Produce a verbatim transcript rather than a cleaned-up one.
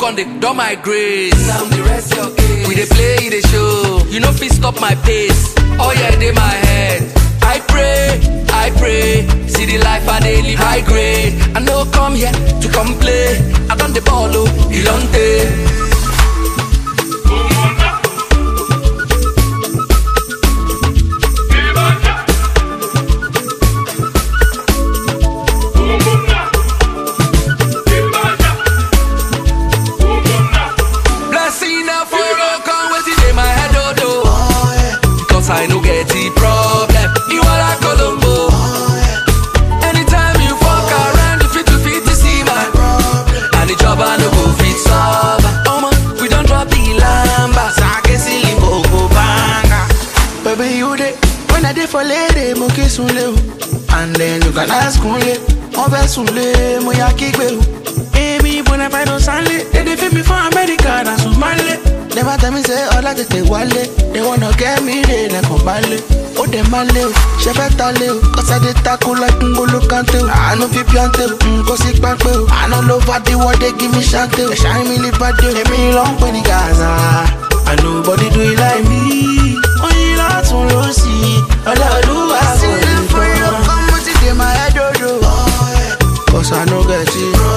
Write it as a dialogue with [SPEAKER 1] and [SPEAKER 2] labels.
[SPEAKER 1] on the door my grace. Now the rest your case. We dey play the show. You know fit stop my pace. Oh yeah, they my head. I pray, I pray. See the life I dey live high grade. I no come here to complain. I done the ball, oh, Ilonte. I no get the problem. You are like Colombo. Anytime you fuck around, you fit to fit to see my problem. And the job I no go fit solve. Oh man, we don't drop the lamba. Sake silly go banga.
[SPEAKER 2] Baby, you dey when I dey for lady, mo kiss unle. And then you can ask unle. On va sunle, mo ya kigbe. Baby, when I find on Sunday, they dey fit me for America, that's Somali. Never tell me say all I just take wallet. They wanna get me there like a ballet. Oh, they maleo, chef at taleo. Cause I did tackle like Ngolo Kante. I know fi piante, go sick back. I know love at the what they give me shante. They shine me lip at you, they me long when the Gaza. And nobody do it like me. Oh, you lot on low see. All I do I see. Come on, take my head, oh, cause I know get it.